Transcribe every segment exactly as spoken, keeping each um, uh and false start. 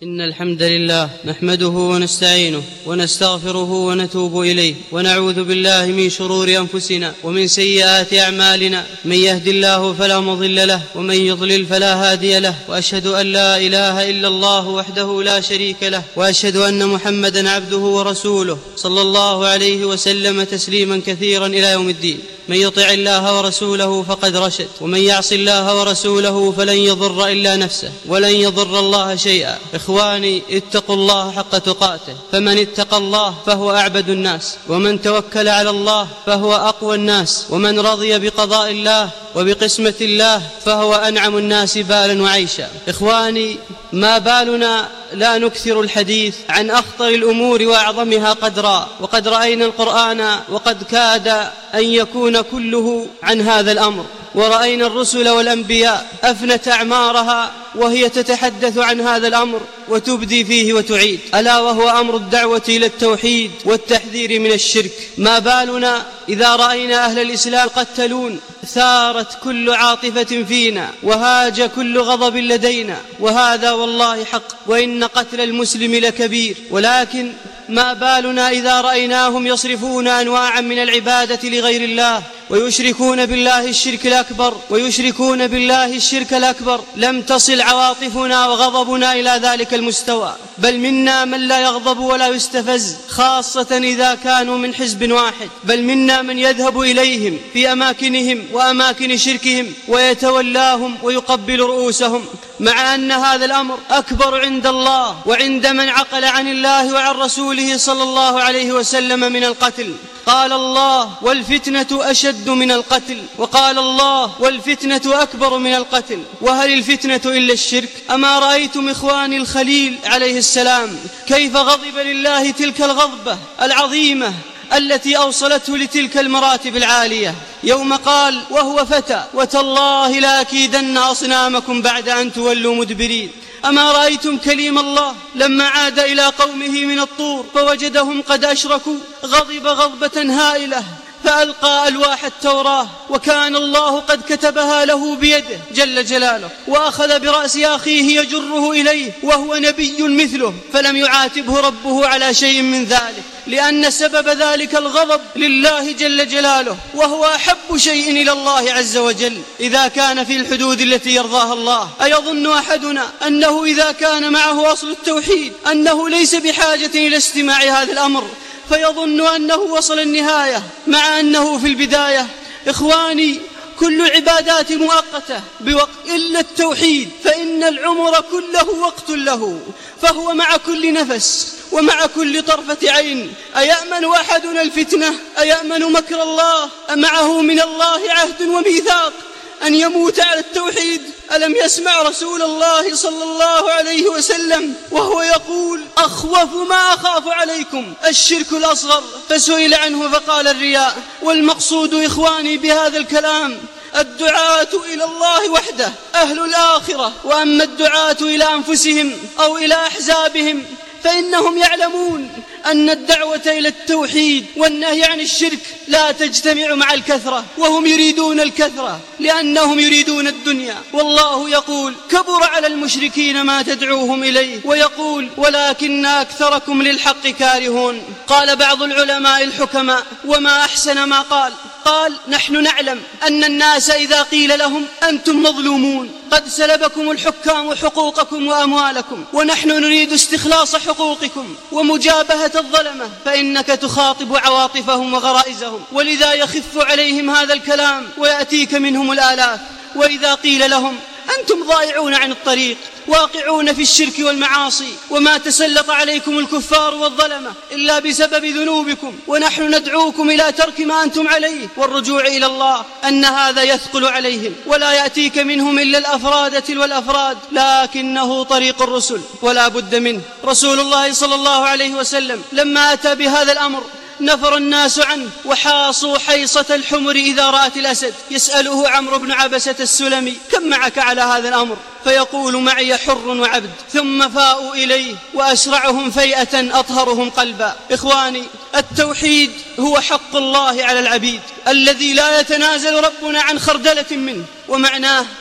إن الحمد لله نحمده ونستعينه ونستغفره ونتوب إليه ونعوذ بالله من شرور أنفسنا ومن سيئات أعمالنا. من يهد الله فلا مضل له ومن يضلل فلا هادي له، وأشهد أن لا إله إلا الله وحده لا شريك له، وأشهد أن محمدا عبده ورسوله صلى الله عليه وسلم تسليما كثيرا إلى يوم الدين. من يطع الله ورسوله فقد رشد، ومن يعص الله ورسوله فلن يضر إلا نفسه ولن يضر الله شيئا. إخواني، اتقوا الله حق تقاته، فمن اتقى الله فهو أعبد الناس، ومن توكل على الله فهو أقوى الناس، ومن رضي بقضاء الله وبقسمة الله فهو أنعم الناس بالا وعيشا. إخواني، ما بالنا لا نكثر الحديث عن أخطر الأمور وأعظمها قدرا، وقد رأينا القرآن وقد كاد أن يكون كله عن هذا الأمر، ورأينا الرسل والأنبياء أفنت أعمارها وهي تتحدث عن هذا الأمر وتبدي فيه وتعيد، ألا وهو أمر الدعوة إلى التوحيد والتحذير من الشرك. ما بالنا إذا رأينا أهل الإسلام قتلون، ثارت كل عاطفة فينا وهاج كل غضب لدينا، وهذا والله حق، وإن قتل المسلم لكبير. ولكن ما بالنا إذا رأيناهم يصرفون أنواعا من العبادة لغير الله ويشركون بالله الشرك الأكبر ويشركون بالله الشرك الأكبر لم تصل عواطفنا وغضبنا إلى ذلك المستوى، بل منا من لا يغضب ولا يستفز، خاصة إذا كانوا من حزب واحد، بل منا من يذهب إليهم في أماكنهم وأماكن شركهم ويتولاهم ويقبل رؤوسهم، مع أن هذا الأمر أكبر عند الله وعند من عقل عن الله وعن رسوله صلى الله عليه وسلم من القتل. قال الله: والفتنة أشد من القتل، وقال الله: والفتنة أكبر من القتل. وهل الفتنة إلا الشرك؟ أما رأيتم إخواني الخليل عليه السلام كيف غضب لله تلك الغضبة العظيمة التي أوصلته لتلك المراتب العالية، يوم قال وهو فتى: وتالله لأكيدن أصنامكم بعد أن تولوا مدبرين. أما رأيتم كليم الله لما عاد إلى قومه من الطور فوجدهم قد أشركوا، غضب غضبة هائلة فألقى ألواح التوراة، وكان الله قد كتبها له بيده جل جلاله، وأخذ برأس أخيه يجره إليه وهو نبي مثله، فلم يعاتبه ربه على شيء من ذلك، لأن سبب ذلك الغضب لله جل جلاله، وهو أحب شيء إلى الله عز وجل إذا كان في الحدود التي يرضاها الله. أيظن أحدنا أنه إذا كان معه أصل التوحيد أنه ليس بحاجة إلى استماع هذا الأمر فيظن أنه وصل النهاية، مع أنه في البداية؟ إخواني، كل عبادات مؤقتة بوقت إلا التوحيد، فإن العمر كله وقت له، فهو مع كل نفس ومع كل طرفة عين. أيأمن أحدنا الفتنة؟ أيأمن مكر الله؟ أمعه من الله عهد وميثاق أن يموت على التوحيد؟ ألم يسمع رسول الله صلى الله عليه وسلم وهو يقول: أخوف ما أخاف عليكم الشرك الأصغر؟ فسئل عنه فقال: الرياء. والمقصود إخواني بهذا الكلام الدعاة إلى الله وحده أهل الآخرة، وأما الدعاة إلى أنفسهم أو إلى أحزابهم فإنهم يعلمون أن الدعوة إلى التوحيد والنهي عن الشرك لا تجتمع مع الكثرة، وهم يريدون الكثرة لأنهم يريدون الدنيا. والله يقول: كبر على المشركين ما تدعوهم إليه، ويقول: ولكن أكثركم للحق كارهون. قال بعض العلماء الحكماء: وما أحسن ما قال قال: نحن نعلم أن الناس إذا قيل لهم أنتم مظلومون قد سلبكم الحكام حقوقكم وأموالكم، ونحن نريد استخلاص حقوقكم ومجابهة الظلمة، فإنك تخاطب عواطفهم وغرائزهم، ولذا يخف عليهم هذا الكلام ويأتيك منهم الآلاف. وإذا قيل لهم أنتم ضائعون عن الطريق واقعون في الشرك والمعاصي، وما تسلط عليكم الكفار والظلمة إلا بسبب ذنوبكم، ونحن ندعوكم إلى ترك ما أنتم عليه والرجوع إلى الله، أن هذا يثقل عليهم ولا يأتيك منهم إلا الأفراد تلو الأفراد، لكنه طريق الرسل ولا بد منه. رسول الله صلى الله عليه وسلم لما أتى بهذا الأمر نفر الناس عنه وحاصوا حيصة الحمر إذا رأت الأسد. يسأله عمرو بن عبسة السلمي: كم معك على هذا الأمر؟ فيقول: معي حر وعبد. ثم فاءوا إليه وأسرعهم فيئة أطهرهم قلبا. إخواني، التوحيد هو حق الله على العبيد الذي لا يتنازل ربنا عن خردلة منه، ومعناه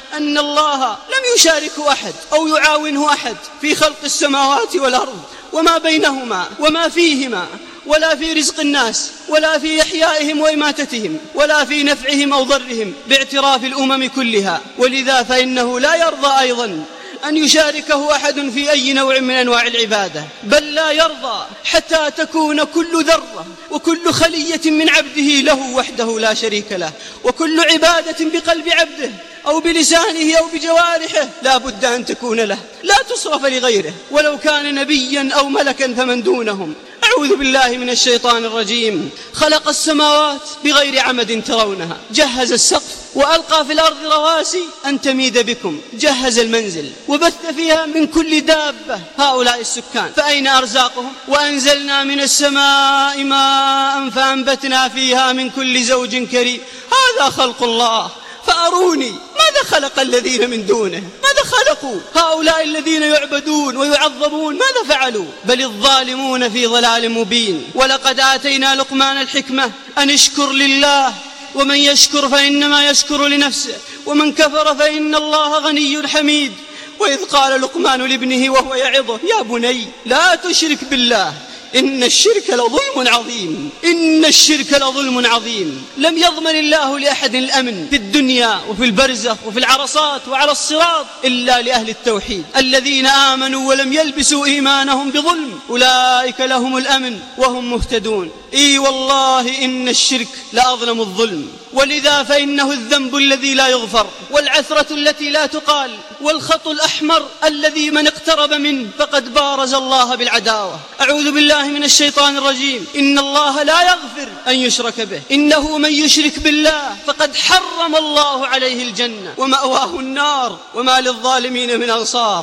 أن الله لم يشاركه أحد أو يعاونه أحد في خلق السماوات والأرض وما بينهما وما فيهما، ولا في رزق الناس، ولا في إحيائهم وإماتتهم، ولا في نفعهم أو ضرهم، باعتراف الأمم كلها. ولذا فإنه لا يرضى أيضا أن يشاركه أحد في أي نوع من أنواع العبادة، بل لا يرضى حتى تكون كل ذرة وكل خلية من عبده له وحده لا شريك له، وكل عبادة بقلب عبده أو بلسانه أو بجوارحه لا بد أن تكون له، لا تصرف لغيره، ولو كان نبيا أو ملكا فمن دونهم. أعوذ بالله من الشيطان الرجيم. خلق السماوات بغير عمد ترونها، جهز السقف وألقى في الأرض رواسي أن تميد بكم، جهز المنزل وبث فيها من كل دابة هؤلاء السكان، فأين أرزاقهم؟ وأنزلنا من السماء ماء فأنبتنا فيها من كل زوج كريم. هذا خلق الله، فأروني ماذا خلق الذين من دونه؟ ماذا خلقوا هؤلاء الذين يعبدون ويعظمون؟ ماذا فعلوا؟ بل الظالمون في ضلال مبين. ولقد آتينا لقمان الحكمة أن اشكر لله، ومن يشكر فإنما يشكر لنفسه، ومن كفر فإن الله غني حميد. وإذ قال لقمان لابنه وهو يعظه: يا بني لا تشرك بالله إن الشرك لظلم عظيم، إن الشرك لظلم عظيم. لم يضمن الله لأحد الأمن في الدنيا وفي البرزخ وفي العرصات وعلى الصراط إلا لأهل التوحيد الذين آمنوا ولم يلبسوا إيمانهم بظلم، أولئك لهم الأمن وهم مهتدون. إي والله إن الشرك لأظلم الظلم. ولذا فإنه الذنب الذي لا يغفر، والعثرة التي لا تقال، والخط الأحمر الذي من اقترب منه فقد بارز الله بالعداوة. أعوذ بالله من الشيطان الرجيم. إن الله لا يغفر أن يشرك به، إنه من يشرك بالله فقد حرم الله عليه الجنة ومأواه النار وما للظالمين من أنصار.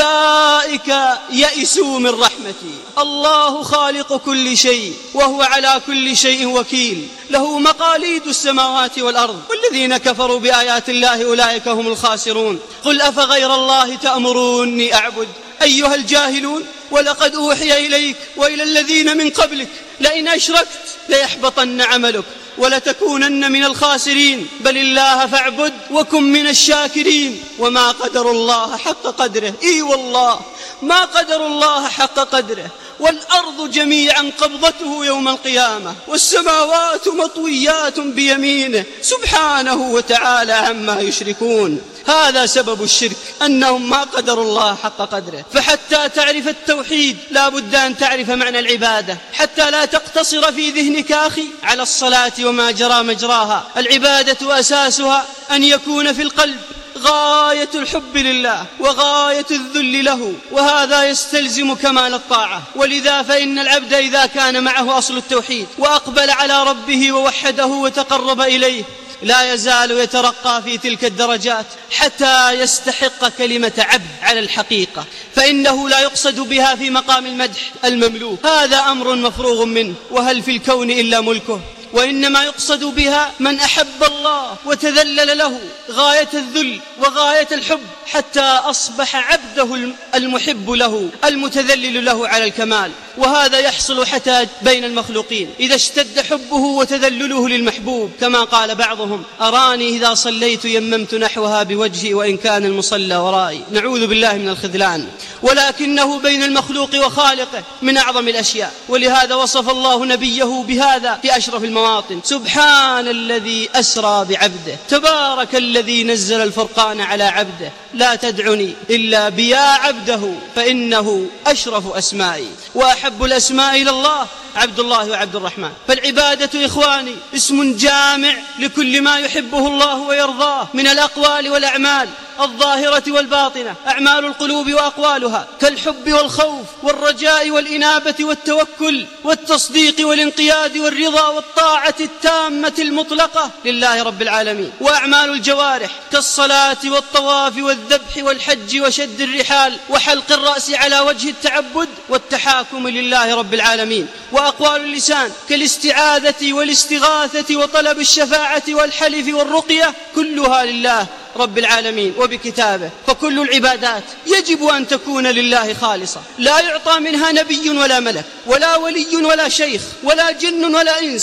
أولئك يئسوا من رحمتي. الله خالق كل شيء وهو على كل شيء وكيل، له مقاليد السماوات والأرض، والذين كفروا بآيات الله أولئك هم الخاسرون. قل أفغير الله تأمروني أعبد أيها الجاهلون؟ ولقد أوحي إليك وإلى الذين من قبلك لئن أشركت ليحبطن عملك ولتكونن من الخاسرين. بل الله فاعبد وكن من الشاكرين. وما قدر الله حق قدره. إي والله ما قدر الله حق قدره. والأرض جميعا قبضته يوم القيامة، والسماوات مطويات بيمينه سبحانه وتعالى عما يشركون. هذا سبب الشرك، أنهم ما قدروا الله حق قدره. فحتى تعرف التوحيد لا بد أن تعرف معنى العبادة، حتى لا تقتصر في ذهنك أخي على الصلاة وما جرى مجراها. العبادة أساسها أن يكون في القلب غاية الحب لله وغاية الذل له، وهذا يستلزم كمال الطاعة. ولذا فإن العبد إذا كان معه أصل التوحيد وأقبل على ربه ووحده وتقرب إليه لا يزال يترقى في تلك الدرجات حتى يستحق كلمة عبد على الحقيقة، فإنه لا يقصد بها في مقام المدح المملوك، هذا أمر مفروغ منه، وهل في الكون إلا ملكه. وإنما يقصد بها من أحب الله وتذلل له غاية الذل وغاية الحب حتى أصبح عبده المحب له المتذلل له على الكمال. وهذا يحصل حتى بين المخلوقين إذا اشتد حبه وتذلله للمحبوب، كما قال بعضهم: أراني إذا صليت يممت نحوها بوجهي وإن كان المصلى ورائي. نعوذ بالله من الخذلان. ولكنه بين المخلوق وخالقه من أعظم الأشياء، ولهذا وصف الله نبيه بهذا في أشرف المواطن: سبحان الذي أسرى بعبده، تبارك الذي نزل الفرقان على عبده، لا تدعني إلا بيا عبده فإنه أشرف أسمائي، وأحب الأسماء إلى الله عبد الله وعبد الرحمن. فالعبادة إخواني اسم جامع لكل ما يحبه الله ويرضاه من الأقوال والأعمال الظاهرة والباطنة، أعمال القلوب وأقوالها كالحب والخوف والرجاء والإنابة والتوكل والتصديق والانقياد والرضا والطاعة التامة المطلقة لله رب العالمين. وأعمال الجوارح كالصلاة والطواف والذبح والحج وشد الرحال وحلق الرأس على وجه التعبد والتحاكم لله رب العالمين. وأقوال اللسان كالاستعاذة والاستغاثة وطلب الشفاعة والحلف والرقية كلها لله رب العالمين وبكتابه. فكل العبادات يجب أن تكون لله خالصة، لا يعطى منها نبي ولا ملك ولا ولي ولا شيخ ولا جن ولا إنس،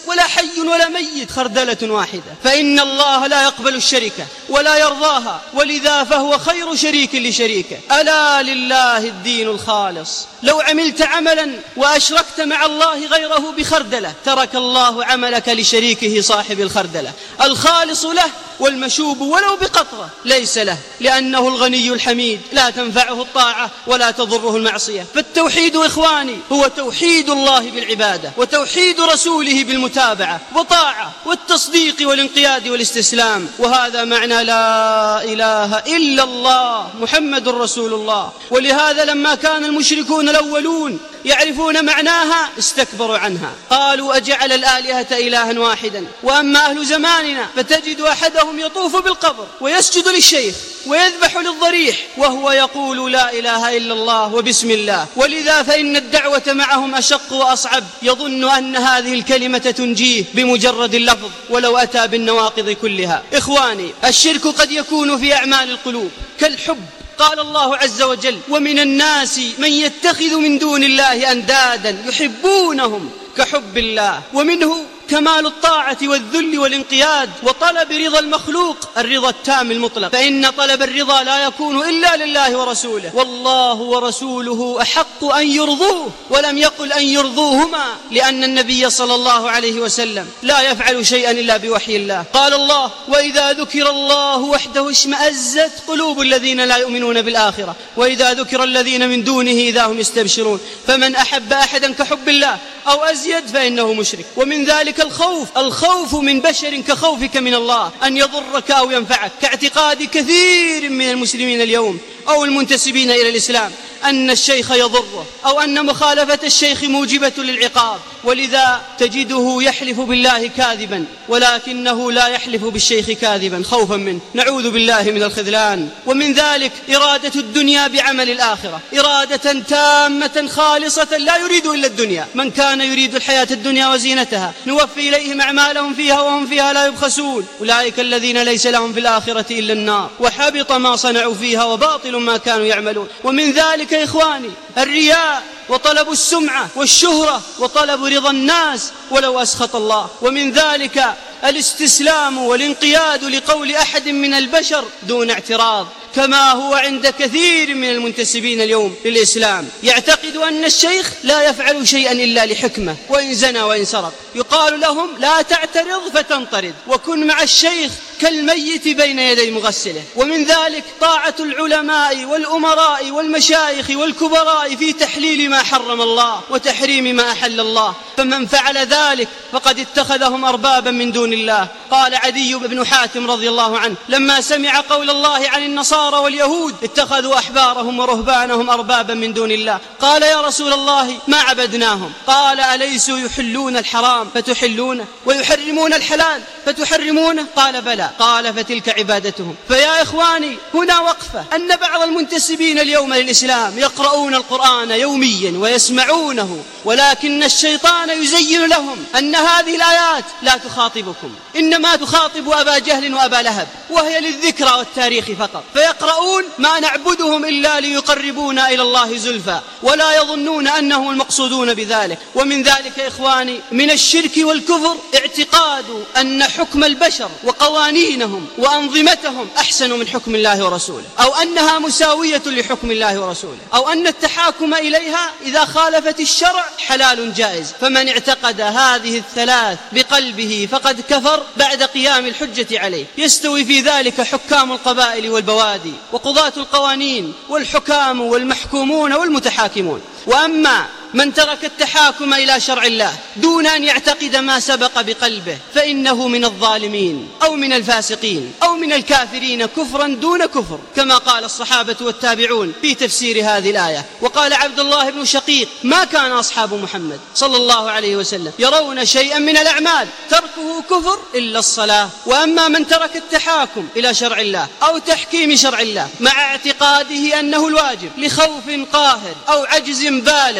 ولا حي ولا ميت، خردلة واحدة. فإن الله لا يقبل الشركة ولا يرضاها، ولذا فهو خير شريك لشريكه. ألا لله الدين الخالص. لو عملت عملا وأشركت مع الله غيره بخردلة ترك الله عملك لشريكه صاحب الخردلة. الخالص له والمشوب ولو بقطرة ليس له، لأنه الغني الحميد لا تنفعه الطاعة ولا تضره المعصية. فالتوحيد إخواني هو توحيد الله بالعبادة، وتوحيد رسوله بالمتابعة وطاعة والتصديق والانقياد والاستسلام. وهذا معنى لا إله إلا الله محمد رسول الله. ولهذا لما كان المشركون الأولون يعرفون معناها استكبروا عنها، قالوا أجعل الآلهة إلها واحدا. وأما أهل زماننا فتجد أحدهم يطوف بالقبر ويسجد للشيخ ويذبح للضريح وهو يقول لا إله إلا الله وبسم الله. ولذا فإن الدعوة معهم أشق وأصعب، يظن أن هذه الكلمة تنجيه بمجرد اللفظ ولو أتى بالنواقض كلها. إخواني، الشرك قد يكون في أعمال القلوب كالحب. قال الله عز وجل: ومن الناس من يتخذ من دون الله أندادا يحبونهم كحب الله. ومنه كمال الطاعة والذل والانقياد وطلب رضا المخلوق، الرضا التام المطلق، فإن طلب الرضا لا يكون إلا لله ورسوله، والله ورسوله أحق أن يرضوه، ولم يقل أن يرضوهما، لأن النبي صلى الله عليه وسلم لا يفعل شيئا إلا بوحي الله. قال الله: وإذا ذكر الله وحده اشمأزت قلوب الذين لا يؤمنون بالآخرة وإذا ذكر الذين من دونه إذا هم يستبشرون. فمن أحب أحدا كحب الله أو أزيد فإنه مشرك. ومن ذلك الخوف الخوف من بشر كخوفك من الله أن يضرك أو ينفعك، كاعتقاد كثير من المسلمين اليوم أو المنتسبين إلى الإسلام أن الشيخ يضره أو أن مخالفة الشيخ موجبة للعقاب، ولذا تجده يحلف بالله كاذبا ولكنه لا يحلف بالشيخ كاذبا خوفا منه، نعوذ بالله من الخذلان. ومن ذلك إرادة الدنيا بعمل الآخرة، إرادة تامة خالصة لا يريد إلا الدنيا. من كان يريد الحياة الدنيا وزينتها نوفي إليهم أعمالهم فيها وهم فيها لا يبخسون، أولئك الذين ليس لهم في الآخرة إلا النار وحبط ما صنعوا فيها وباطل ما كانوا يعملون. ومن ذلك يا إخواني الرياء وطلب السمعة والشهرة وطلب رضا الناس ولو أسخط الله. ومن ذلك الاستسلام والانقياد لقول أحد من البشر دون اعتراض، كما هو عند كثير من المنتسبين اليوم للإسلام، يعتقد أن الشيخ لا يفعل شيئا إلا لحكمة، وإن زنى وإن سرق يقال لهم لا تعترض فتنطرد، وكن مع الشيخ كالميت بين يدي مغسله. ومن ذلك طاعة العلماء والأمراء والمشايخ والكبراء في تحليل ما حرم الله وتحريم ما أحل الله، فمن فعل ذلك فقد اتخذهم أربابا من دون الله. قال عدي بن حاتم رضي الله عنه لما سمع قول الله عن النصارى واليهود اتخذوا أحبارهم ورهبانهم أربابا من دون الله، قال: يا رسول الله ما عبدناهم. قال: أليسوا يحلون الحرام فتحلونه ويحرمون الحلال فتحرمونه؟ قال: بلى. قال: فتلك عبادتهم. فيا إخواني هنا وقفة، أن بعض المنتسبين اليوم للإسلام يقرؤون القرآن يوميا ويسمعونه، ولكن الشيطان يزين لهم أن هذه الآيات لا تخاطبكم، إنما تخاطب أبا جهل وأبا لهب، وهي للذكرى والتاريخ فقط. فيقرؤون ما نعبدهم إلا ليقربونا إلى الله زلفى، ولا يظنون أنهم المقصودون بذلك. ومن ذلك يا إخواني من الشرك والكفر اعتقاد أن حكم البشر وقوانينهم وأنظمتهم أحسن من حكم الله ورسوله، أو أنها مساوية لحكم الله ورسوله، أو أن التحاكم إليها إذا خالفت الشرع حلال جائز. فمن اعتقد هذه الثلاث بقلبه فقد كفر بعد قيام الحجة عليه. يستوي في ذلك حكام القبائل والبوادي وقضاة القوانين والحكام والمحكومون والمتحاكمون. وأما من ترك التحاكم إلى شرع الله دون أن يعتقد ما سبق بقلبه فإنه من الظالمين أو من الفاسقين أو من الكافرين كفرا دون كفر، كما قال الصحابة والتابعون في تفسير هذه الآية. وقال عبد الله بن شقيق: ما كان أصحاب محمد صلى الله عليه وسلم يرون شيئا من الأعمال تركه كفر إلا الصلاة. وأما من ترك التحاكم إلى شرع الله أو تحكيم شرع الله مع اعتقاده أنه الواجب لخوف قاهر أو عجز بالغ أو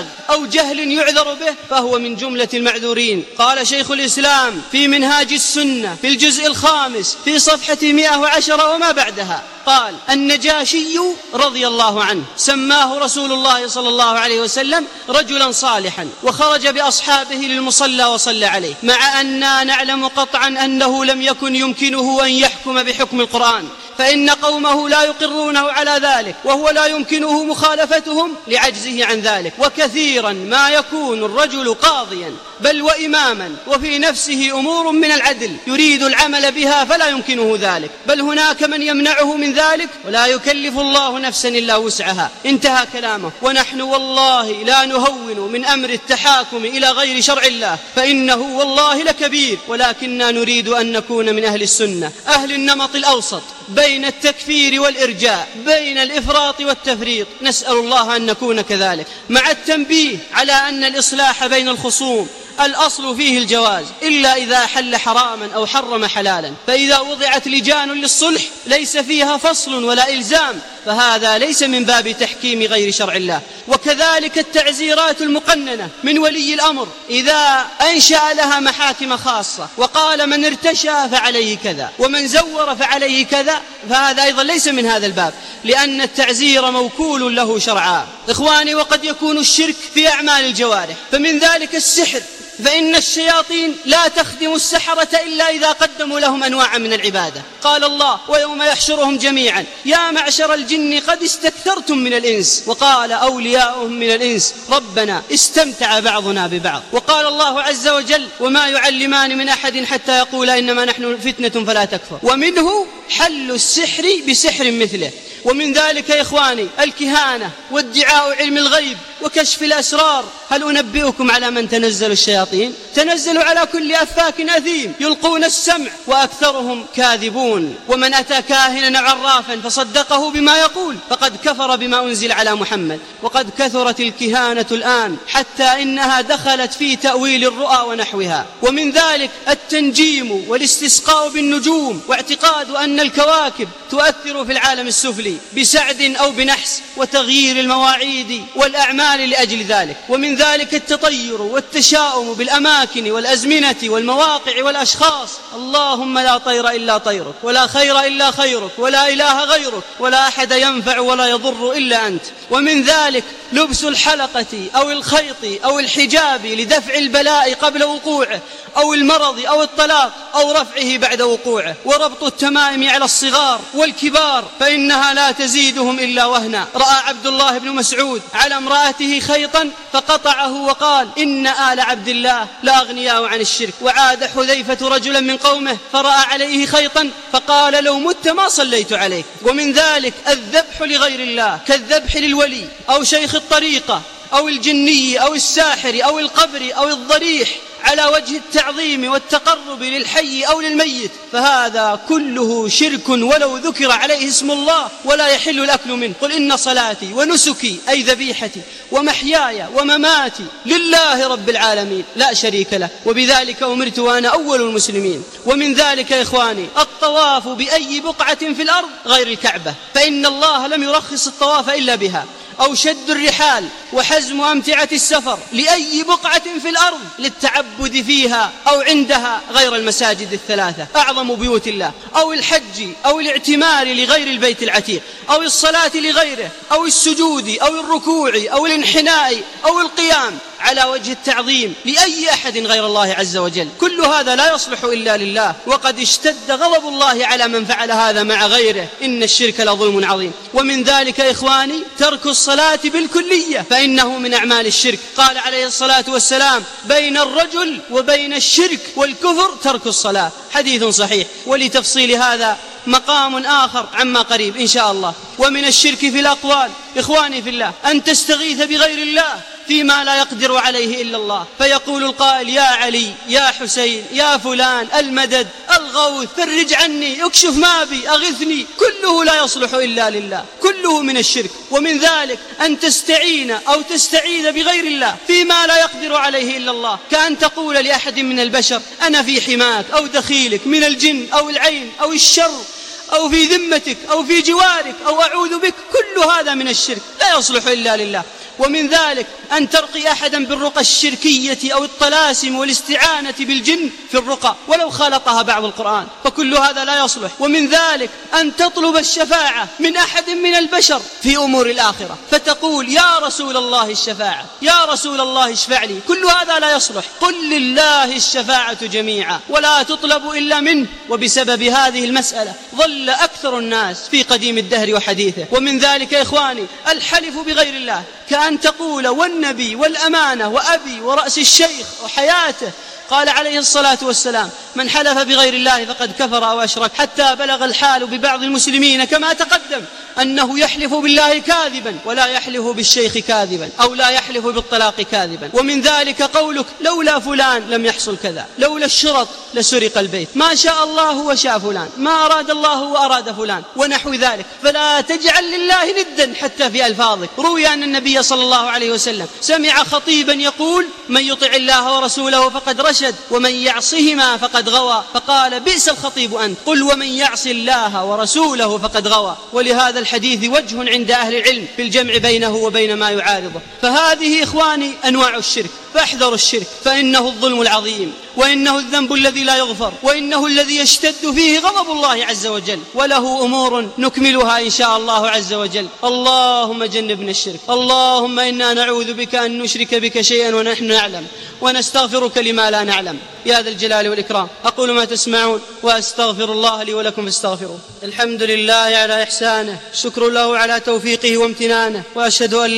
أو جهل يعذر به فهو من جملة المعذورين. قال شيخ الإسلام في منهاج السنة في الجزء الخامس في صفحة مئة وعشرة وما بعدها، قال: النجاشي رضي الله عنه سماه رسول الله صلى الله عليه وسلم رجلا صالحا، وخرج بأصحابه للمصلى وصلى عليه، مع أننا نعلم قطعا أنه لم يكن يمكنه أن يحكم بحكم القرآن، فإن قومه لا يقرونه على ذلك، وهو لا يمكنه مخالفتهم لعجزه عن ذلك. وكثيرا ما يكون الرجل قاضيا بل وإماما وفي نفسه أمور من العدل يريد العمل بها فلا يمكنه ذلك، بل هناك من يمنعه من ذلك، ولا يكلف الله نفسا إلا وسعها. انتهى كلامه. ونحن والله لا نهون من أمر التحاكم إلى غير شرع الله، فإنه والله لكبير، ولكننا نريد أن نكون من أهل السنة، أهل النمط الأوسط بين التكفير والإرجاء، بين الإفراط والتفريط. نسأل الله أن نكون كذلك، مع التنبيه على أن الإصلاح بين الخصوم الأصل فيه الجواز، إلا إذا حل حراما أو حرم حلالا، فإذا وضعت لجان للصلح ليس فيها فصل ولا إلزام فهذا ليس من باب تحكيم غير شرع الله. وكذلك التعزيرات المقننة من ولي الأمر إذا أنشأ لها محاكم خاصة وقال من ارتشى فعليه كذا ومن زور فعليه كذا، فهذا أيضا ليس من هذا الباب، لأن التعزير موكول له شرعا. إخواني، وقد يكون الشرك في أعمال الجوارح، فمن ذلك السحر، فإن الشياطين لا تخدم السحرة إلا إذا قدموا لهم أنواع من العبادة. قال الله: ويوم يحشرهم جميعا يا معشر الجن قد استكثرتم من الإنس، وقال أولياؤهم من الإنس ربنا استمتع بعضنا ببعض. وقال الله عز وجل: وما يعلمان من أحد حتى يقولا إنما نحن فتنة فلا تكفر. ومنه حل السحر بسحر مثله. ومن ذلك يا إخواني الكهانة وادعاء علم الغيب وكشف الأسرار. هل أنبئكم على من تنزل الشياطين؟ تنزل على كل أفاك أثيم يلقون السمع وأكثرهم كاذبون. ومن أتى كاهنا عرافا فصدقه بما يقول فقد كفر بما أنزل على محمد. وقد كثرت الكهانة الآن حتى إنها دخلت في تأويل الرؤى ونحوها. ومن ذلك التنجيم والاستسقاء بالنجوم، واعتقاد أن الكواكب تؤثر في العالم السفلي بسعد أو بنحس، وتغيير المواعيد والأعمال لأجل ذلك. ومن ذلك التطير والتشاؤم بالأماكن والأزمنة والمواقع والأشخاص. اللهم لا طير إلا طيرك، ولا خير إلا خيرك، ولا إله غيرك، ولا أحد ينفع ولا يضر إلا أنت. ومن ذلك لبس الحلقة أو الخيط أو الحجاب لدفع البلاء قبل وقوعه، أو المرض أو الطلاق، أو رفعه بعد وقوعه. وربط التمائم على الصغار والكبار فإنها لا تزيدهم إلا وهنا. رأى عبد الله بن مسعود على امرأته خيطا فقطعه وقال: إن آل عبد الله لا أغنياء عن الشرك. وعاد حذيفة رجلا من قومه فرأى عليه خيطا فقال: لو مت ما صليت عليك. ومن ذلك الذبح لغير الله كالذبح للولي أو شيخ الطريقة أو الجني أو الساحر أو القبر أو الضريح على وجه التعظيم والتقرب للحي أو للميت، فهذا كله شرك ولو ذكر عليه اسم الله، ولا يحل الأكل منه. قل إن صلاتي ونسكي أي ذبيحتي ومحياي ومماتي لله رب العالمين لا شريك له، وبذلك أمرت وأنا أول المسلمين. ومن ذلك يا إخواني الطواف بأي بقعة في الأرض غير الكعبة، فإن الله لم يرخص الطواف إلا بها، أو شد الرحال وحزم أمتعة السفر لأي بقعة في الأرض للتعبد فيها أو عندها غير المساجد الثلاثة أعظم بيوت الله، أو الحج أو الاعتمار لغير البيت العتيق، أو الصلاة لغيره، أو السجود أو الركوع أو الانحناء أو القيام على وجه التعظيم لأي أحد غير الله عز وجل. كل هذا لا يصلح إلا لله، وقد اشتد غضب الله على من فعل هذا مع غيره، إن الشرك لظلم عظيم. ومن ذلك يا إخواني ترك الصلاة بالكلية، فإنه من أعمال الشرك. قال عليه الصلاة والسلام: بين الرجل وبين الشرك والكفر ترك الصلاة، حديث صحيح. ولتفصيل هذا مقام آخر عما قريب إن شاء الله. ومن الشرك في الأقوال إخواني في الله أن تستغيث بغير الله فيما لا يقدر عليه إلا الله، فيقول القائل: يا علي، يا حسين، يا فلان، المدد، الغوث، فرج عني، اكشف ما بي، أغثني. كله لا يصلح إلا لله، كله من الشرك. ومن ذلك أن تستعين أو تستعيذ بغير الله فيما لا يقدر عليه إلا الله، كأن تقول لأحد من البشر: أنا في حماك أو دخيلك من الجن أو العين أو الشر أو في ذمتك أو في جوارك أو أعوذ بك. كل هذا من الشرك لا يصلح إلا لله. ومن ذلك أن ترقي أحدا بالرقى الشركية أو الطلاسم والاستعانة بالجن في الرقى ولو خالطها بعض القرآن، فكل هذا لا يصلح. ومن ذلك أن تطلب الشفاعة من أحد من البشر في أمور الآخرة فتقول يا رسول الله الشفاعة، يا رسول الله اشفع لي، كل هذا لا يصلح. قل لله الشفاعة جميعا ولا تطلب إلا منه. وبسبب هذه المسألة ضل أكثر الناس في قديم الدهر وحديثه. ومن ذلك يا إخواني الحلف بغير الله، كأن تقول والنبي والأمانة وأبي ورأس الشيخ وحياته. قال عليه الصلاة والسلام من حلف بغير الله فقد كفر أو أشرك، حتى بلغ الحال ببعض المسلمين كما تقدم أنه يحلف بالله كاذبا ولا يحلف بالشيخ كاذبا، أو لا يحلف بالطلاق كاذبا. ومن ذلك قولك لولا فلان لم يحصل كذا، لولا الشرط لسرق البيت، ما شاء الله وشاء فلان، ما أراد الله وأراد فلان، ونحو ذلك. فلا تجعل لله ندا حتى في ألفاظك. روي أن النبي صلى الله عليه وسلم سمع خطيبا يقول من يطع الله ورسوله فقد رشد ومن يعصهما فقد غوى، فقال بئس الخطيب أنت، قل ومن يعص الله ورسوله فقد غوى. ولهذا الحديث وجه عند أهل العلم في الجمع بينه وبين ما يعارضه. فهذه إخواني أنواع الشرك، فاحذروا الشرك فإنه الظلم العظيم، وإنه الذنب الذي لا يغفر، وإنه الذي يشتد فيه غضب الله عز وجل، وله أمور نكملها إن شاء الله عز وجل. اللهم جنبنا الشرك، اللهم إنا نعوذ بك أن نشرك بك شيئا ونحن نعلم، ونستغفرك لما لا نعلم يا ذا الجلال والإكرام. أقول ما تسمعون وأستغفر الله لي ولكم فاستغفروه. الحمد لله على إحسانه، شكر له على توفيقه وامتنانه، وأشهد أن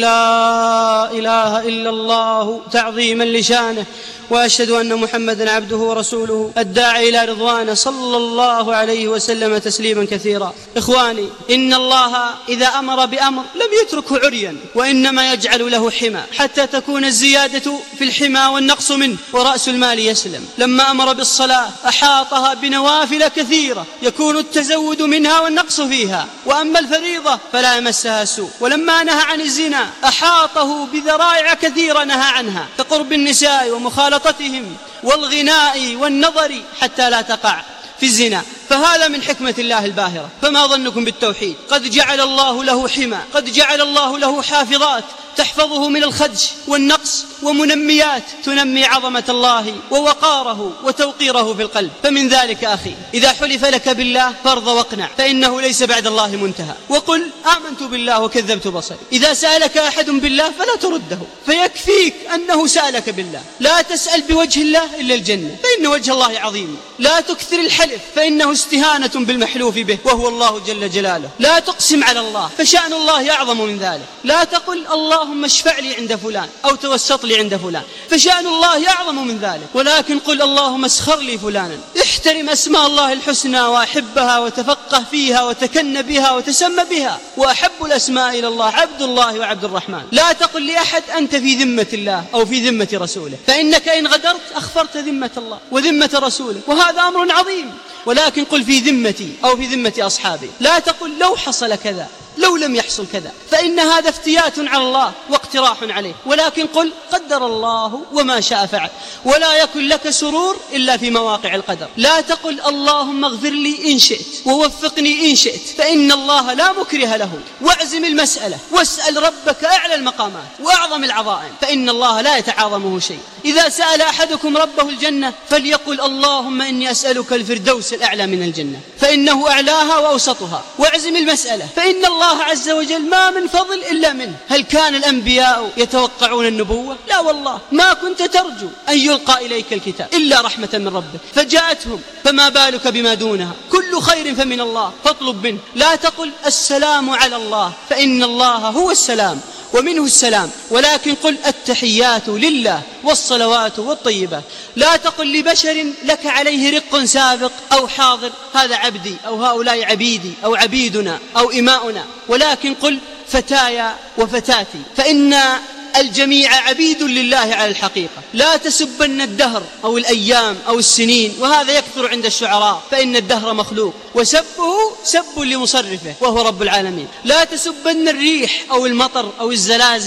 لا إله إلا الله تعظيما لشانه، وأشهد أن محمدا عبده ورسوله الداعي إلى رضوانه صلى الله عليه وسلم تسليما كثيرا. إخواني إن الله إذا أمر بأمر لم يتركه عريا، وإنما يجعل له حمى حتى تكون الزيادة في الحمى والنقص منه ورأس المال يسلم. لما أمر بالصلاة أحاطها بنوافل كثيرة يكون التزود منها والنقص فيها، وأما الفريضة فلا يمسها سوء. ولما نهى عن الزنا أحاطه بذرائع كثيرة نهى عنها كقرب النساء ومخالطتهم والغناء والنظر حتى لا تقع في الزنا. فهذا من حكمة الله الباهرة. فما ظنكم بالتوحيد؟ قد جعل الله له حمى، قد جعل الله له حافظات تحفظه من الخدش والنقص، ومنميات تنمي عظمة الله ووقاره وتوقيره في القلب. فمن ذلك أخي إذا حلف لك بالله فارض واقنع، فإنه ليس بعد الله منتهى، وقل آمنت بالله وكذبت بصري. إذا سألك أحد بالله فلا ترده، فيكفيك أنه سألك بالله. لا تسأل بوجه الله إلا الجنة، فإن وجه الله عظيم. لا تكثر الحلف فإنه استهانة بالمحلوف به وهو الله جل جلاله. لا تقسم على الله فشأن الله أعظم من ذلك. لا تقل اللهم اشفع لي عند فلان أو توسط لي عند فلان، فشأن الله أعظم من ذلك، ولكن قل اللهم اسخر لي فلانا. احترم أسماء الله الحسنى وأحبها وتفقه فيها وتكن بها وتسمى بها. وأحب الأسماء إلى الله عبد الله وعبد الرحمن. لا تقل لأحد أنت في ذمة الله أو في ذمة رسوله، فإنك إن غدرت أخفرت ذمة الله وذمة رسوله، وهذا أمر عظيم. ولكن قل في ذمتي أو في ذمة أصحابي. لا تقل لو حصل كذا لو لم يحصل كذا، فإن هذا افتيات على الله واقتراح عليه. ولكن قل قدر الله وما شاء فعل، ولا يكن لك سرور إلا في مواقع القدر. لا تقل اللهم اغفر لي إن شئت ووفقني إن شئت، فإن الله لا مكره له. واعزم المسألة واسأل ربك أعلى المقامات وأعظم العظائم، فإن الله لا يتعاظمه شيء. إذا سأل أحدكم ربه الجنة فليقل اللهم إني أسألك الفردوس الأعلى من الجنة، فإنه أعلاها وأوسطها. واعزم المسألة فإن الله الله عز وجل ما من فضل إلا منه. هل كان الأنبياء يتوقعون النبوة؟ لا والله، ما كنت ترجو أن يلقى إليك الكتاب إلا رحمة من ربك فجاءتهم، فما بالك بما دونها؟ كل خير فمن الله فاطلب منه. لا تقل السلام على الله، فإن الله هو السلام ومنه السلام، ولكن قل التحيات لله والصلوات والطيبات. لا تقل لبشر لك عليه رق سابق أو حاضر هذا عبدي أو هؤلاء عبيدي أو عبيدنا أو إماؤنا، ولكن قل فتايا وفتاتي، فإن الجميع عبيد لله على الحقيقة. لا تسبن الدهر أو الأيام أو السنين، وهذا يكثر عند الشعراء، فإن الدهر مخلوق وسبه سب لمصرفه وهو رب العالمين. لا تسبن الريح أو المطر أو الزلازل،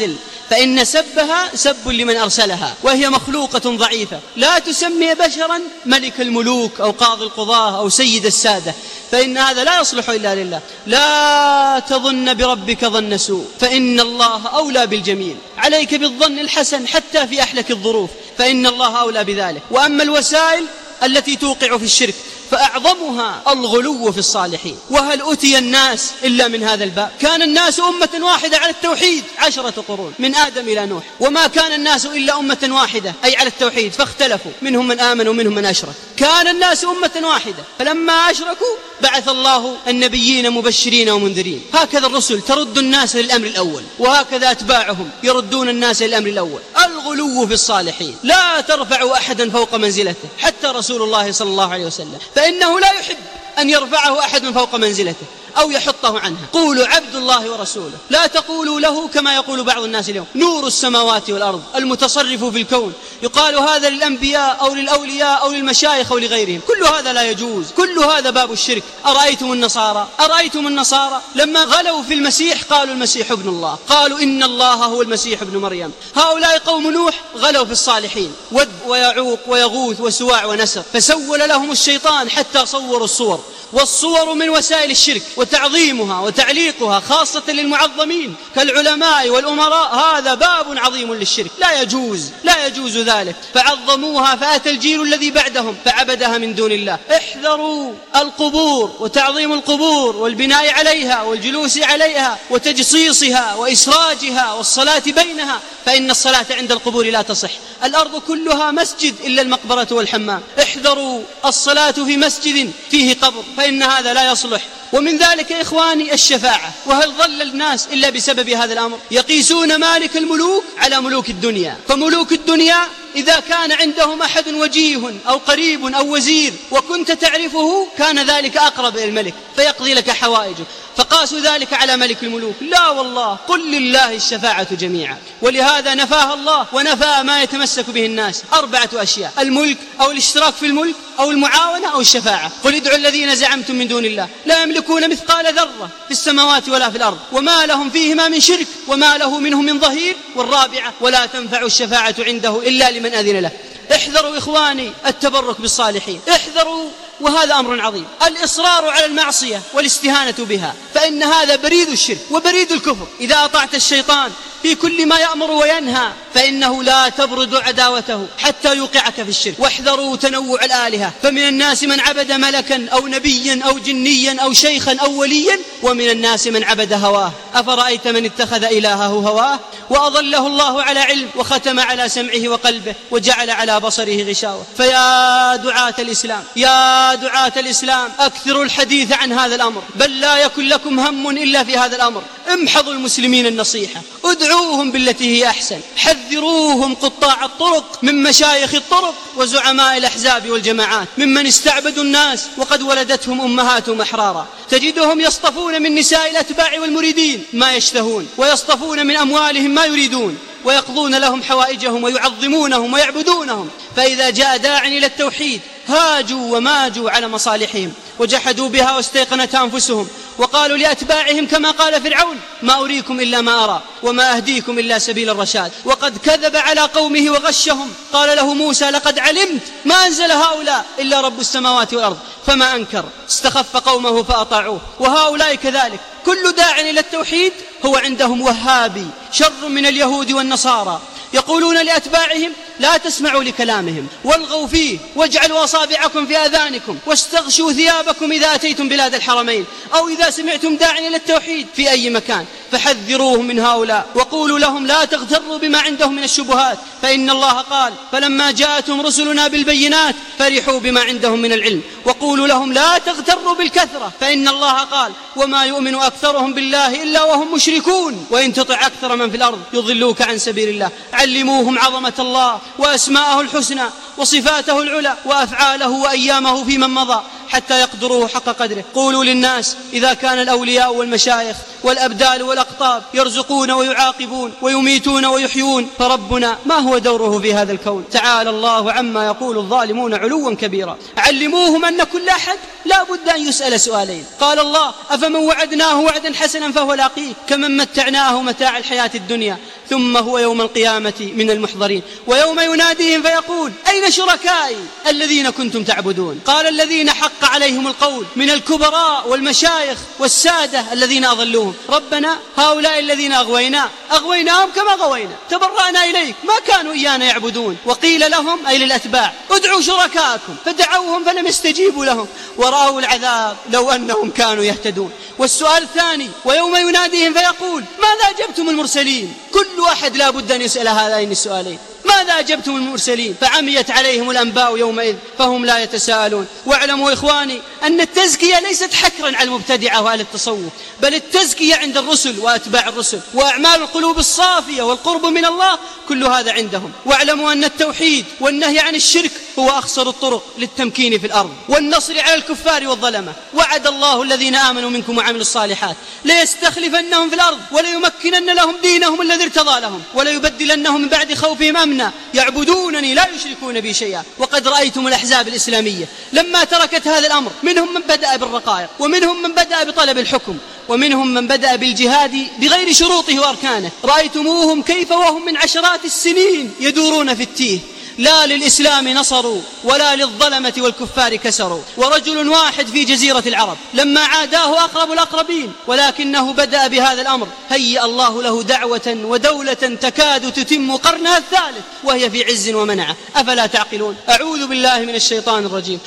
فإن سبها سب لمن أرسلها، وهي مخلوقة ضعيفة. لا تسمي بشرا ملك الملوك أو قاضي القضاة أو سيد السادة، فإن هذا لا يصلح إلا لله. لا تظن بربك ظن سوء، فإن الله أولى بالجميل. عليك بالظن الحسن حتى في أحلك الظروف، فإن الله أولى بذلك. وأما الوسائل التي توقع في الشرك فأعظمها الغلو في الصالحين. وهل أتي الناس إلا من هذا الباب؟ كان الناس أمة واحدة على التوحيد عشرة قرون من آدم إلى نوح، وما كان الناس إلا أمة واحدة أي على التوحيد، فاختلفوا، منهم من آمن ومنهم من أشرك. كان الناس أمة واحدة، فلما أشركوا بعث الله النبيين مبشرين ومنذرين. هكذا الرسل ترد الناس للأمر الأول، وهكذا أتباعهم يردون الناس للأمر الأول. الغلو في الصالحين، لا ترفعوا أحدا فوق منزلته، حتى رسول الله صلى الله عليه وسلم، فإنه لا يحب أن يرفعه أحد فوق منزلته أو يحطه عنها. قولوا عبد الله ورسوله، لا تقولوا له كما يقول بعض الناس اليوم نور السماوات والأرض المتصرف في الكون. يقال هذا للأنبياء أو للأولياء أو للمشايخ أو لغيرهم، كل هذا لا يجوز، كل هذا باب الشرك. أرأيتم النصارى أرأيتم النصارى لما غلوا في المسيح قالوا المسيح ابن الله، قالوا إن الله هو المسيح ابن مريم. هؤلاء قوم نوح غلوا في الصالحين، ود ويعوق ويغوث وسواع ونسر، فسول لهم الشيطان حتى صوروا الصور، والصور من وسائل الشرك، وتعظيمها وتعليقها خاصة للمعظمين كالعلماء والأمراء هذا باب عظيم للشرك، لا يجوز لا يجوز ذلك. فعظموها فأتى الجيل الذي بعدهم فعبدها من دون الله. احذروا القبور وتعظيم القبور والبناء عليها والجلوس عليها وتجصيصها وإسراجها والصلاة بينها، فإن الصلاة عند القبور لا تصح. الأرض كلها مسجد إلا المقبرة والحمام. احذروا الصلاة في مسجد فيه قبر، فإن هذا لا يصلح. ومن ذلك إخواني الشفاعة، وهل ضل الناس إلا بسبب هذا الأمر؟ يقيسون مالك الملوك على ملوك الدنيا، فملوك الدنيا إذا كان عندهم أحد وجيه أو قريب أو وزير وكنت تعرفه كان ذلك أقرب إلى الملك فيقضي لك حوائجه، فقاسوا ذلك على ملك الملوك. لا والله، قل لله الشفاعة جميعا. ولهذا نفاها الله ونفى ما يتمسك به الناس، أربعة أشياء: الملك أو الاشتراك في الملك أو المعاونة أو الشفاعة. قل ادعوا الذين زعمتم من دون الله لا يملكون مثقال ذرة في السماوات ولا في الأرض وما لهم فيهما من شرك وما له منهم من ظهير. والرابعة: ولا تنفع الشفاعة عنده إلا لمن أذن له. احذروا إخواني التبرك بالصالحين، احذروا، وهذا أمر عظيم، الإصرار على المعصية والاستهانة بها، فإن هذا بريد الشرك وبريد الكفر. إذا أطعت الشيطان في كل ما يأمر وينهى فإنه لا تبرد عداوته حتى يوقعك في الشرك. واحذروا تنوع الآلهة، فمن الناس من عبد ملكا أو نبيا أو جنيا أو شيخا أو وليا، ومن الناس من عبد هواه. أفرأيت من اتخذ إلهه هواه وأضله الله على علم وختم على سمعه وقلبه وجعل على بصره غشاوة. فيا دعاة الإسلام يا دعاة الإسلام أكثروا الحديث عن هذا الأمر، بل لا يكن لكم هم إلا في هذا الأمر. امحضوا المسلمين النصيحة، ادعوهم بالتي هي أحسن، حذروهم قطاع الطرق من مشايخ الطرق وزعماء الأحزاب والجماعات ممن استعبدوا الناس وقد ولدتهم أمهاتهم أحرارا. تجدهم يصطفون من نساء الأتباع والمريدين ما يشتهون، ويصطفون من أموالهم ما يريدون، ويقضون لهم حوائجهم ويعظمونهم ويعبدونهم. فإذا جاء داع إلى التوحيد هاجوا وماجوا على مصالحهم وجحدوا بها واستيقنتها أنفسهم، وقالوا لأتباعهم كما قال فرعون: ما أريكم إلا ما أرى وما أهديكم إلا سبيل الرشاد. وقد كذب على قومه وغشهم. قال له موسى: لقد علمت ما أنزل هؤلاء إلا رب السماوات والأرض، فما أنكر، استخف قومه فأطاعوه. وهؤلاء كذلك، كل داع إلى التوحيد هو عندهم وهابي شر من اليهود والنصارى، يقولون لأتباعهم: لا تسمعوا لكلامهم والغوا فيه واجعلوا أصابعكم في آذانكم واستغشوا ثيابكم إذا أتيتم بلاد الحرمين، أو إذا سمعتم داعيا إلى التوحيد في أي مكان، فحذروهم من هؤلاء وقولوا لهم: لا تغتروا بما عندهم من الشبهات، فإن الله قال: فلما جاءتهم رسلنا بالبينات فرحوا بما عندهم من العلم. وقولوا لهم: لا تغتروا بالكثرة، فإن الله قال: وما يؤمن أكثرهم بالله إلا وهم مشركون، وإن تطع أكثر من في الأرض يضلوك عن سبيل الله. علموهم عظمة الله وأسماءه الحسنى وصفاته العلى وأفعاله وأيامه في من مضى، حتى يقدروه حق قدره. قولوا للناس إذا كان الأولياء والمشايخ والأبدال والأقطاب يرزقون ويعاقبون ويميتون ويحيون، فربنا ما هو دوره في هذا الكون؟ تعالى الله عما يقول الظالمون علوا كبيرا. علموهم أن كل أحد لا بد أن يسأل سؤالين. قال الله: أفمن وعدناه وعدا حسنا فهو لاقيه كمن متعناه متاع الحياة الدنيا ثم هو يوم القيامة من المحضرين. ويوم يناديهم فيقول: أين شركائي الذين كنتم تعبدون؟ قال الذين حق عليهم القول من الكبراء والمشايخ والسادة الذين أضلوهم: ربنا هؤلاء الذين أغوينا أغويناهم كما غوينا، تبرأنا إليك ما كانوا إيانا يعبدون. وقيل لهم أي للأتباع: ادعوا شركاءكم، فدعوهم فلم يستجيبوا لهم ورأوا العذاب لو أنهم كانوا يهتدون. والسؤال الثاني: ويوم يناديهم فيقول: ماذا أجبتم المرسلين؟ كل أحد لا بد أن يسأل هذين السؤالين: ماذا أجبتم المرسلين؟ فعميت عليهم الأنباء يومئذ فهم لا يتساءلون. واعلموا إخواني أن التزكية ليست حكرا على المبتدعة وأهل التصوف، بل التزكية عند الرسل وأتباع الرسل، وأعمال القلوب الصافية والقرب من الله كل هذا عندهم. واعلموا أن التوحيد والنهي عن الشرك هو أخصر الطرق للتمكين في الأرض والنصر على الكفار والظلمة. وعد الله الذين آمنوا منكم وعملوا الصالحات ليستخلفنهم في الأرض وليمكنن لهم دينهم الذي ارتضى لهم وليبدلنهم من بعد خوفهم أمنا يعبدونني لا يشركون بي شيئا. وقد رأيتم الأحزاب الإسلامية لما تركت هذا الأمر، منهم من بدأ بالرقائق، ومنهم من بدأ بطلب الحكم، ومنهم من بدأ بالجهاد بغير شروطه وأركانه. رأيتموهم كيف وهم من عشرات السنين يدورون في التيه، لا للإسلام نصروا ولا للظلمة والكفار كسروا. ورجل واحد في جزيرة العرب لما عاداه أقرب الأقربين ولكنه بدأ بهذا الأمر هيأ الله له دعوة ودولة تكاد تتم قرنها الثالث وهي في عز ومنعة. أفلا تعقلون؟ أعوذ بالله من الشيطان الرجيم.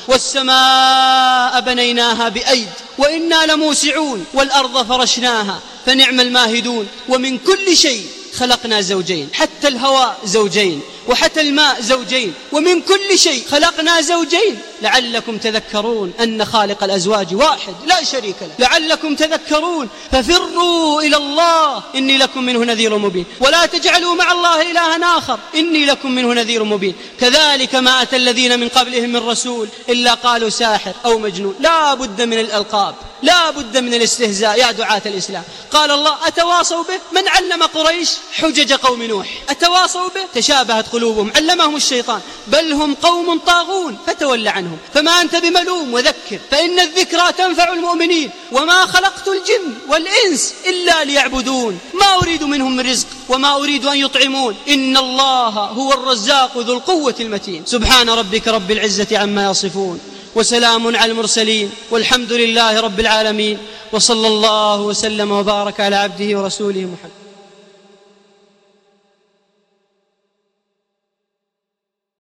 والسماء بنيناها بأيد وإنا لموسعون والأرض فرشناها فنعم الماهدون. ومن كل شيء خلقنا زوجين، حتى الهواء زوجين وحتى الماء زوجين، ومن كل شيء خلقنا زوجين لعلكم تذكرون أن خالق الأزواج واحد لا شريك له. لعلكم تذكرون ففروا إلى الله إني لكم منه نذير مبين. ولا تجعلوا مع الله إلها آخر إني لكم منه نذير مبين. كذلك ما أتى الذين من قبلهم من رسول إلا قالوا ساحر أو مجنون. لا بد من الألقاب، لا بد من الاستهزاء يا دعاة الإسلام. قال الله: أتواصوا به؟ من علم قريش حجج قوم نوح؟ أتواصوا به؟ تشابهت قلوبهم علمهم الشيطان، بل هم قوم طاغون فتول عنهم. فما أنت بملوم وذكر فإن الذكرى تنفع المؤمنين. وما خلقت الجن والإنس إلا ليعبدون ما أريد منهم من رزق وما أريد أن يطعمون إن الله هو الرزاق ذو القوة المتين. سبحان ربك رب العزة عما يصفون وسلام على المرسلين والحمد لله رب العالمين، وصلى الله وسلم وبارك على عبده ورسوله محمد.